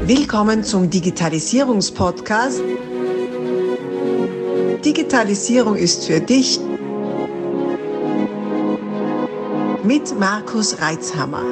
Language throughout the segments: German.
Willkommen zum Digitalisierungspodcast. Digitalisierung ist für dich mit Markus Reitzhammer.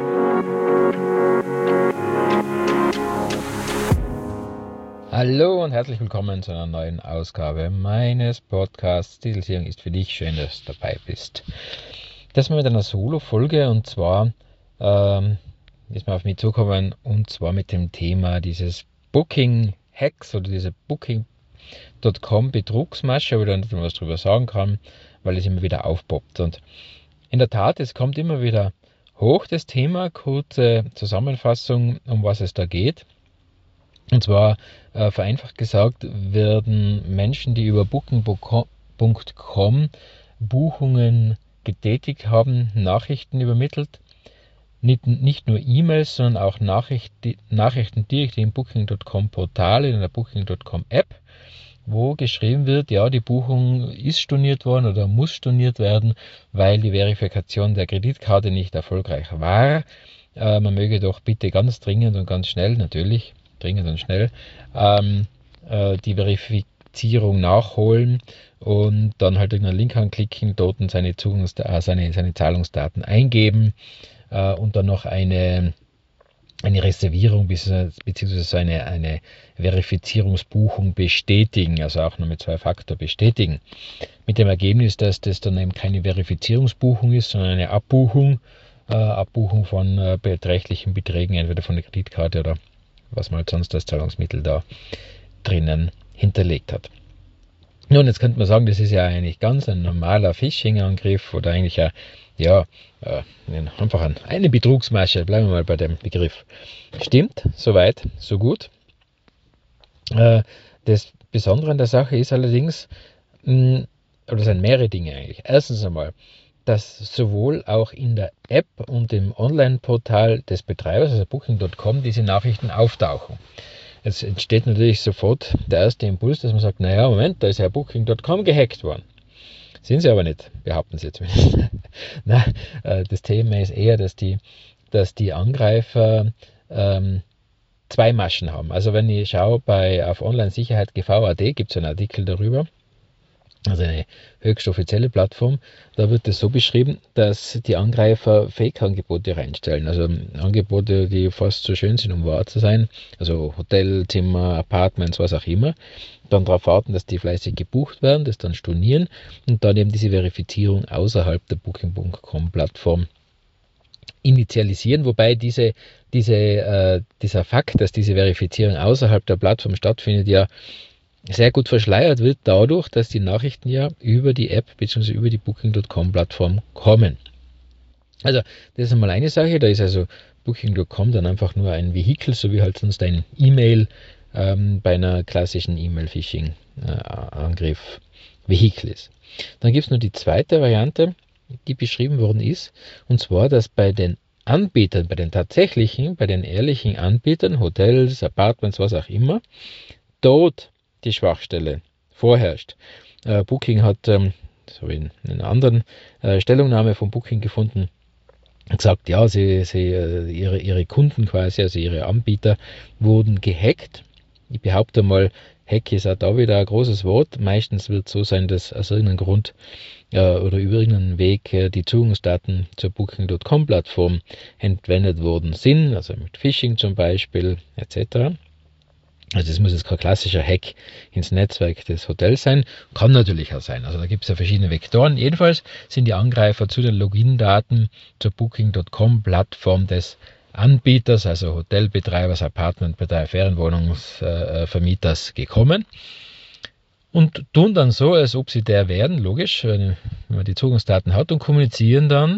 Hallo und herzlich willkommen zu einer neuen Ausgabe meines Podcasts. Digitalisierung ist für dich. Schön, dass du dabei bist. Das mal mit einer Solo-Folge und zwar ist mir auf mich zugekommen und zwar mit dem Thema dieses Booking-Hacks oder diese Booking.com Betrugsmasche, wo ich dann nicht mehr was drüber sagen kann, weil es immer wieder aufpoppt. Und in der Tat, es kommt immer wieder hoch, das Thema. Kurze Zusammenfassung, um was es da geht. Und zwar, vereinfacht gesagt, werden Menschen, die über Booking.com Buchungen getätigt haben, Nachrichten übermittelt. Nicht nur E-Mails, sondern auch Nachrichten direkt im Booking.com Portal, in der Booking.com App, wo geschrieben wird, ja, die Buchung ist storniert worden oder muss storniert werden, weil die Verifikation der Kreditkarte nicht erfolgreich war. Man möge doch bitte ganz dringend und ganz schnell, natürlich, dringend und schnell, die Verifizierung nachholen und dann halt irgendeinen Link anklicken, dort seine Zahlungsdaten eingeben und dann noch eine Reservierung bzw. eine Verifizierungsbuchung bestätigen, also auch noch mit 2-Faktor bestätigen. Mit dem Ergebnis, dass das dann eben keine Verifizierungsbuchung ist, sondern eine Abbuchung von beträchtlichen Beträgen, entweder von der Kreditkarte oder was man halt sonst als Zahlungsmittel da drinnen hinterlegt hat. Nun, jetzt könnte man sagen, das ist ja eigentlich ganz ein normaler Phishing-Angriff oder eigentlich einfach eine Betrugsmasche, bleiben wir mal bei dem Begriff. Stimmt, soweit, so gut. Das Besondere an der Sache ist allerdings, oder es sind mehrere Dinge eigentlich. Erstens einmal, dass sowohl auch in der App und im Online-Portal des Betreibers, also Booking.com, diese Nachrichten auftauchen. Jetzt entsteht natürlich sofort der erste Impuls, dass man sagt, naja, Moment, da ist ja Booking.com gehackt worden. Sind sie aber nicht, behaupten sie jetzt zumindest. Das Thema ist eher, dass die Angreifer zwei Maschen haben. Also wenn ich schaue, auf Online-Sicherheit.gv.at gibt es einen Artikel darüber, also eine höchst offizielle Plattform, da wird es so beschrieben, dass die Angreifer Fake-Angebote reinstellen, also Angebote, die fast so schön sind, um wahr zu sein, also Hotelzimmer, Apartments, was auch immer, dann darauf warten, dass die fleißig gebucht werden, das dann stornieren und dann eben diese Verifizierung außerhalb der Booking.com-Plattform initialisieren, wobei dieser Fakt, dass diese Verifizierung außerhalb der Plattform stattfindet, ja sehr gut verschleiert wird dadurch, dass die Nachrichten ja über die App bzw. über die Booking.com-Plattform kommen. Also das ist einmal eine Sache, da ist also Booking.com dann einfach nur ein Vehikel, so wie halt sonst ein E-Mail bei einer klassischen E-Mail-Phishing-Angriff Vehikel ist. Dann gibt es noch die zweite Variante, die beschrieben worden ist, und zwar, dass bei den Anbietern, bei den ehrlichen Anbietern, Hotels, Apartments, was auch immer, dort die Schwachstelle vorherrscht. Booking hat, so in einer anderen Stellungnahme von Booking gefunden, gesagt, ja, ihre Kunden quasi, also ihre Anbieter, wurden gehackt. Ich behaupte mal, Hack ist auch da wieder ein großes Wort. Meistens wird es so sein, dass aus irgendeinem Grund oder über irgendeinen Weg die Zugangsdaten zur Booking.com-Plattform entwendet worden sind, also mit Phishing zum Beispiel, etc. Also das muss jetzt kein klassischer Hack ins Netzwerk des Hotels sein, kann natürlich auch sein. Also da gibt es ja verschiedene Vektoren. Jedenfalls sind die Angreifer zu den Login-Daten zur Booking.com-Plattform des Anbieters, also Hotelbetreibers, Apartmentbetreibers, Ferienwohnungsvermieters gekommen und tun dann so, als ob sie der wären, logisch, wenn man die Zugangsdaten hat, und kommunizieren dann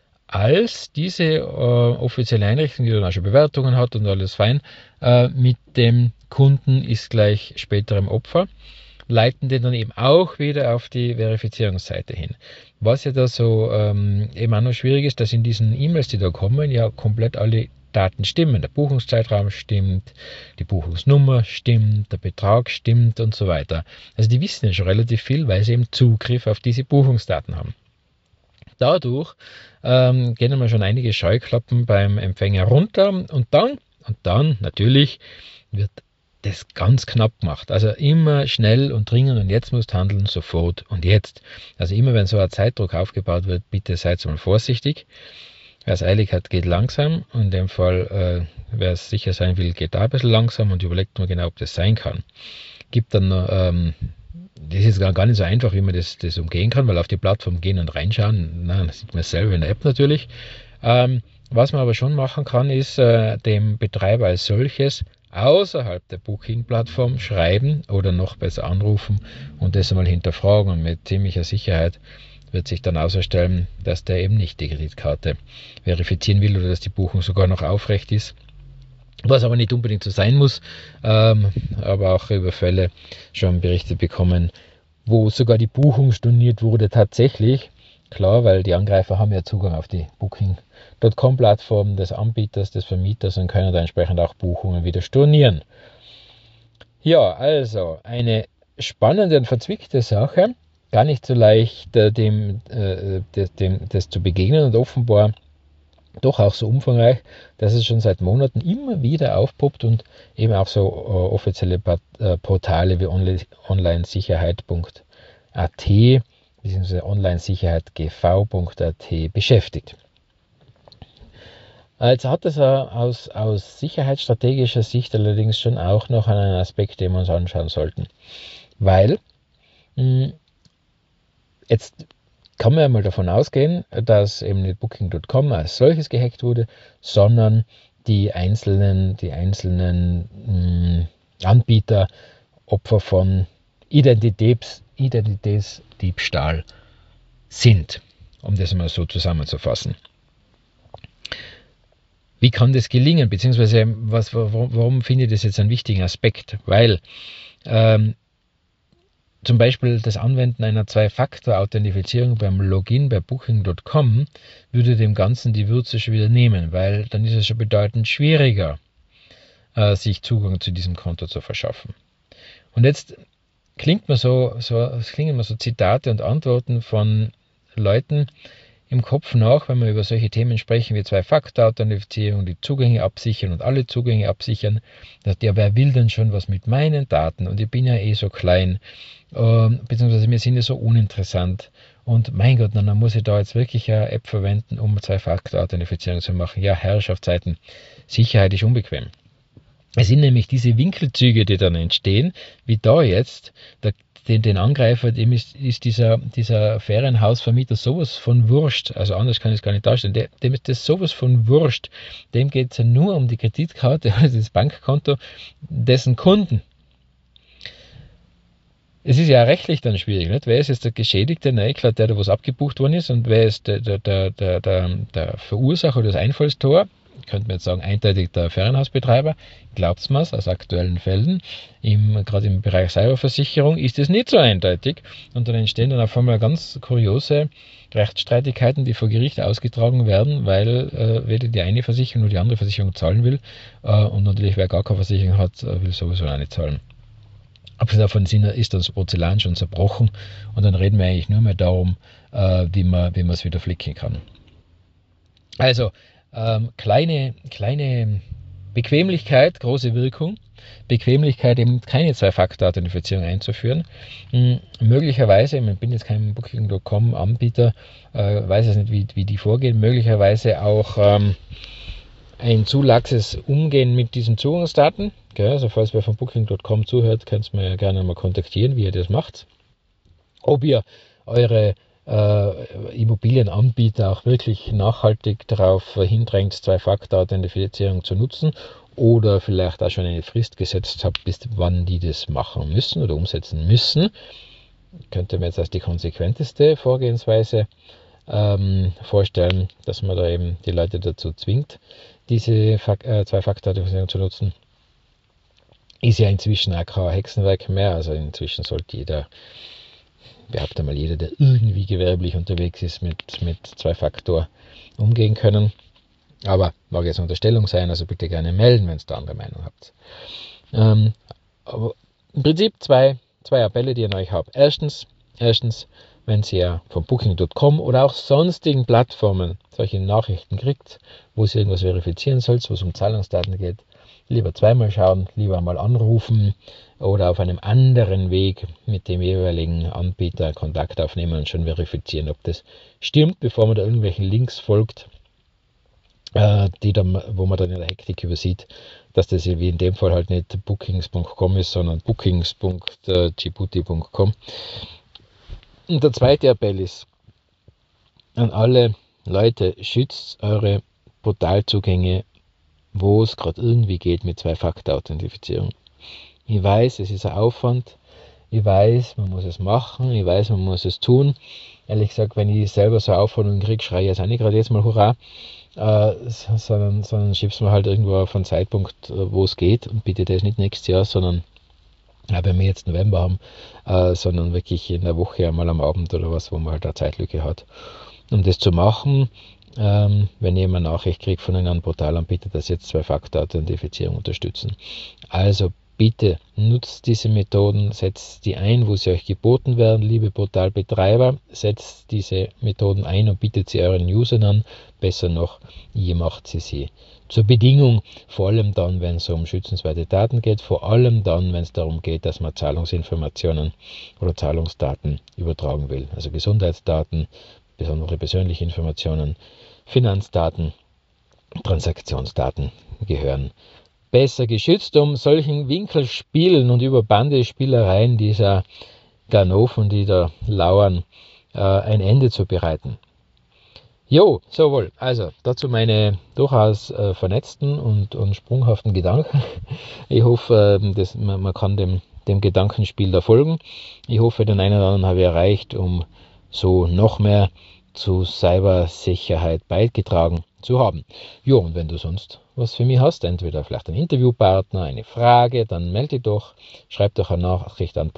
als diese offizielle Einrichtung, die dann auch schon Bewertungen hat und alles fein, mit dem Kunden ist gleich späterem Opfer, leiten den dann eben auch wieder auf die Verifizierungsseite hin. Was ja da so eben auch noch schwierig ist, dass in diesen E-Mails, die da kommen, ja komplett alle Daten stimmen. Der Buchungszeitraum stimmt, die Buchungsnummer stimmt, der Betrag stimmt und so weiter. Also die wissen ja schon relativ viel, weil sie eben Zugriff auf diese Buchungsdaten haben. Dadurch gehen einmal schon einige Scheuklappen beim Empfänger runter und dann Und dann natürlich wird das ganz knapp gemacht. Also immer schnell und dringend und jetzt musst handeln, sofort und jetzt. Also immer wenn so ein Zeitdruck aufgebaut wird, bitte seid mal vorsichtig. Wer es eilig hat, geht langsam. Und in dem Fall, wer es sicher sein will, geht da ein bisschen langsam und überlegt mal genau, ob das sein kann. Gibt dann noch, das ist gar nicht so einfach, wie man das umgehen kann, weil auf die Plattform gehen und reinschauen, das sieht man selber in der App natürlich. Was man aber schon machen kann, ist dem Betreiber als solches außerhalb der Booking-Plattform schreiben oder noch besser anrufen und das einmal hinterfragen. Und mit ziemlicher Sicherheit wird sich dann ausstellen, dass der eben nicht die Kreditkarte verifizieren will oder dass die Buchung sogar noch aufrecht ist. Was aber nicht unbedingt so sein muss, aber auch über Fälle schon berichtet bekommen, wo sogar die Buchung storniert wurde tatsächlich. Klar, weil die Angreifer haben ja Zugang auf die Booking.com-Plattform des Anbieters, des Vermieters und können da entsprechend auch Buchungen wieder stornieren. Ja, also eine spannende und verzwickte Sache, gar nicht so leicht dem zu begegnen und offenbar doch auch so umfangreich, dass es schon seit Monaten immer wieder aufpoppt und eben auch so offizielle Portale wie onlinesicherheit.at bzw. onlinesicherheitgv.at beschäftigt. Jetzt hat es aus sicherheitsstrategischer Sicht allerdings schon auch noch einen Aspekt, den wir uns anschauen sollten. Weil jetzt kann man ja mal davon ausgehen, dass eben nicht Booking.com als solches gehackt wurde, sondern die einzelnen Anbieter Opfer von Identitätsdiebstahl sind, um das mal so zusammenzufassen. Wie kann das gelingen, beziehungsweise warum finde ich das jetzt einen wichtigen Aspekt? Weil zum Beispiel das Anwenden einer Zwei-Faktor-Authentifizierung beim Login bei Booking.com würde dem Ganzen die Würze schon wieder nehmen, weil dann ist es schon bedeutend schwieriger, sich Zugang zu diesem Konto zu verschaffen. Und jetzt klingen mir so Zitate und Antworten von Leuten im Kopf nach, wenn wir über solche Themen sprechen wie Zwei-Faktor-Authentifizierung, die Zugänge absichern und alle Zugänge absichern. Ja, wer will denn schon was mit meinen Daten? Und ich bin ja so klein, beziehungsweise wir sind ja so uninteressant. Und mein Gott, dann muss ich da jetzt wirklich eine App verwenden, um Zwei-Faktor-Authentifizierung zu machen. Ja, Herrschaftszeiten, Sicherheit ist unbequem. Es sind nämlich diese Winkelzüge, die dann entstehen, wie da jetzt, den Angreifer, dem ist dieser Ferienhausvermieter sowas von wurscht, also anders kann ich es gar nicht darstellen, dem ist das sowas von wurscht, dem geht es ja nur um die Kreditkarte oder das Bankkonto dessen Kunden. Es ist ja rechtlich dann schwierig, nicht? Wer ist jetzt der Geschädigte? Na klar, der da was abgebucht worden ist, und wer ist der Verursacher oder das Einfallstor? Könnte man jetzt sagen, eindeutig der Ferienhausbetreiber. Glaubt's mir, aus aktuellen Fällen, gerade im Bereich Cyberversicherung, ist es nicht so eindeutig. Und dann entstehen dann auf einmal ganz kuriose Rechtsstreitigkeiten, die vor Gericht ausgetragen werden, weil weder die eine Versicherung noch die andere Versicherung zahlen will. Und natürlich, wer gar keine Versicherung hat, will sowieso auch nicht zahlen. Abgesehen davon ist das Porzellan schon zerbrochen und dann reden wir eigentlich nur mehr darum, wie man es wieder flicken kann. Also, kleine Bequemlichkeit, große Wirkung. Bequemlichkeit, eben keine Zwei-Faktor-Authentifizierung einzuführen. Möglicherweise, ich bin jetzt kein Booking.com Anbieter, weiß jetzt nicht, wie die vorgehen, möglicherweise auch ein zu laxes Umgehen mit diesen Zugangsdaten. Also falls wer von Booking.com zuhört, könnt ihr mir ja gerne mal kontaktieren, wie ihr das macht. Ob ihr eure Immobilienanbieter auch wirklich nachhaltig darauf hindrängt, Zwei-Faktor-Authentifizierung zu nutzen oder vielleicht auch schon eine Frist gesetzt habt, bis wann die das machen müssen oder umsetzen müssen. Könnte mir jetzt als die konsequenteste Vorgehensweise vorstellen, dass man da eben die Leute dazu zwingt, diese Zwei-Faktor-Authentifizierung zu nutzen. Ist ja inzwischen auch kein Hexenwerk mehr, also inzwischen sollte jeder, behaupte mal jeder, der irgendwie gewerblich unterwegs ist, mit Zwei-Faktor umgehen können. Aber mag jetzt eine Unterstellung sein, also bitte gerne melden, wenn ihr da andere Meinung habt. Aber im Prinzip zwei Appelle, die ich an euch habe. Erstens, wenn ihr von Booking.com oder auch sonstigen Plattformen solche Nachrichten kriegt, wo ihr irgendwas verifizieren sollt, wo es um Zahlungsdaten geht, lieber zweimal schauen, lieber mal anrufen oder auf einem anderen Weg mit dem jeweiligen Anbieter Kontakt aufnehmen und schon verifizieren, ob das stimmt, bevor man da irgendwelchen Links folgt, wo man dann in der Hektik übersieht, dass das wie in dem Fall halt nicht bookings.com ist, sondern bookings.djibouti.com. Und der zweite Appell ist an alle Leute, schützt eure Portalzugänge, wo es gerade irgendwie geht mit Zwei-Faktor-Authentifizierung. Ich weiß, es ist ein Aufwand, ich weiß, man muss es machen, ich weiß, man muss es tun. Ehrlich gesagt, wenn ich selber so Aufforderungen kriege, schreie ich jetzt auch nicht gerade jetzt mal Hurra, sondern schiebst mir halt irgendwo auf einen Zeitpunkt, wo es geht, und bitte das nicht nächstes Jahr, sondern wenn wir jetzt November haben, sondern wirklich in der Woche einmal am Abend oder was, wo man halt eine Zeitlücke hat. Um das zu machen, wenn ihr eine Nachricht kriegt von einem Portalanbieter, dass jetzt Zwei-Faktor-Authentifizierung unterstützen. Also bitte nutzt diese Methoden, setzt die ein, wo sie euch geboten werden, liebe Portalbetreiber, setzt diese Methoden ein und bietet sie euren Usern an. Besser noch, ihr macht sie zur Bedingung, vor allem dann, wenn es um schützenswerte Daten geht, vor allem dann, wenn es darum geht, dass man Zahlungsinformationen oder Zahlungsdaten übertragen will. Also Gesundheitsdaten, besondere persönliche Informationen, Finanzdaten, Transaktionsdaten gehören besser geschützt, um solchen Winkelspielen und Überbandespielereien dieser Ganoven, die da lauern, ein Ende zu bereiten. Jo, so wohl. Also dazu meine durchaus vernetzten und sprunghaften Gedanken. Ich hoffe, man kann dem Gedankenspiel da folgen. Ich hoffe, den einen oder anderen habe ich erreicht, um so noch mehr zu Cybersicherheit beigetragen zu haben. Jo, und wenn du sonst was für mich hast, entweder vielleicht einen Interviewpartner, eine Frage, dann melde dich doch, schreib doch eine Nachricht an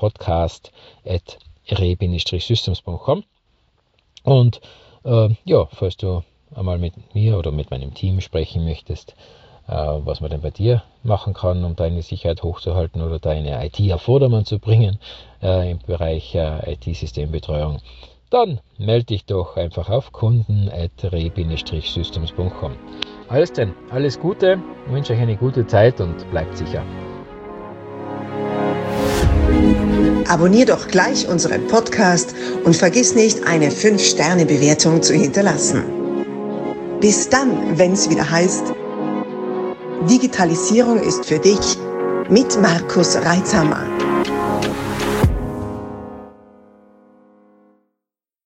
podcast@re-systems.com. Und falls du einmal mit mir oder mit meinem Team sprechen möchtest, was man denn bei dir machen kann, um deine Sicherheit hochzuhalten oder deine IT auf Vordermann zu bringen im Bereich IT-Systembetreuung, dann melde dich doch einfach auf kunden@re-systems.com. Alles Gute, ich wünsche euch eine gute Zeit und bleibt sicher. Abonnier doch gleich unseren Podcast und vergiss nicht, eine 5-Sterne-Bewertung zu hinterlassen. Bis dann, wenn es wieder heißt, Digitalisierung ist für dich mit Markus Reitzhammer.